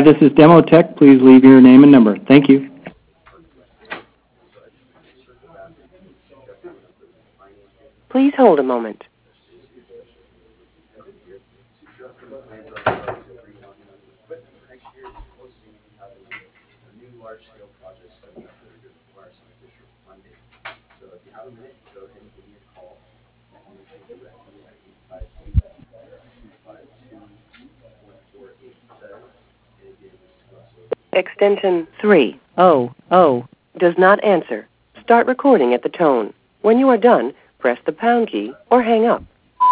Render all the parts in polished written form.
this is Demotech. Please leave your name and number. Thank you. Please hold a moment. Extension 300 does not answer. Start recording at the tone. When you are done, press the pound key or hang up.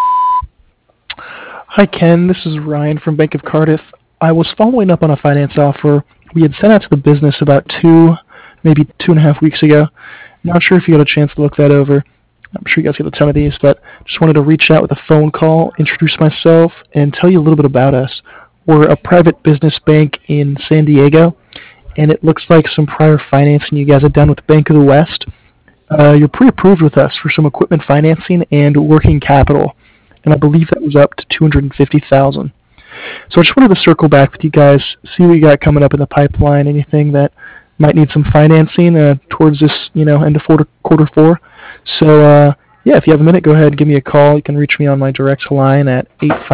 Hi, Ken. This is Ryan from Bank of Cardiff. I was following up on a finance offer we had sent out to the business about maybe 2.5 weeks ago. Not sure if you had a chance to look that over. I'm sure you guys get a ton of these, but just wanted to reach out with a phone call, introduce myself, and tell you a little bit about us. We're a private business bank in San Diego, and it looks like some prior financing you guys had done with Bank of the West. You're pre-approved with us for some equipment financing and working capital, and I believe that was up to $250,000. So I just wanted to circle back with you guys, see what you got coming up in the pipeline, anything that might need some financing towards this, end of quarter four. So yeah, if you have a minute, go ahead and give me a call. You can reach me on my direct line at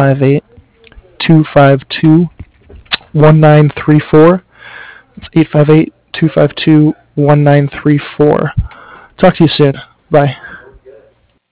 858-252-1934. It's 858-252-1934. Talk to you soon. Bye.